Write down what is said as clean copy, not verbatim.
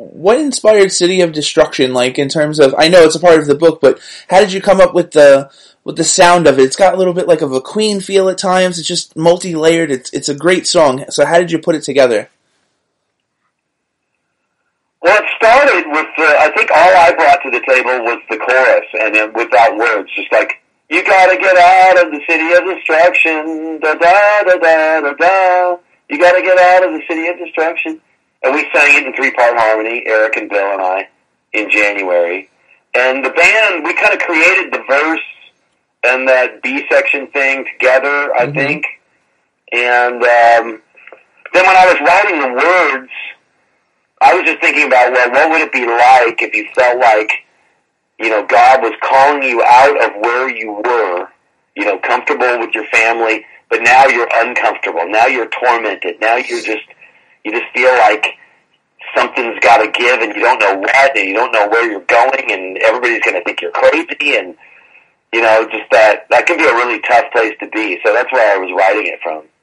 what inspired City of Destruction? Like in terms of, I know it's a part of the book, but how did you come up with the sound of it? It's got a little bit like of a Queen feel at times. It's just multi-layered. It's a great song. So how did you put it together? Well, it started with, I think all I brought to the table was the chorus, and then without words, just like, you gotta get out of the city of destruction, da-da-da-da-da-da, you gotta get out of the city of destruction. And we sang it in 3-part harmony, Eric and Bill and I, in January. And the band, we kind of created the verse and that B section thing together, I think. And then when I was writing the words, I was just thinking about, well, what would it be like if you felt like, you know, God was calling you out of where you were, you know, comfortable with your family, but now you're uncomfortable. Now you're tormented. Now you just feel like something's got to give, and you don't know what, and you don't know where you're going, and everybody's going to think you're crazy, and, you know, just that can be a really tough place to be. So that's where I was writing it from.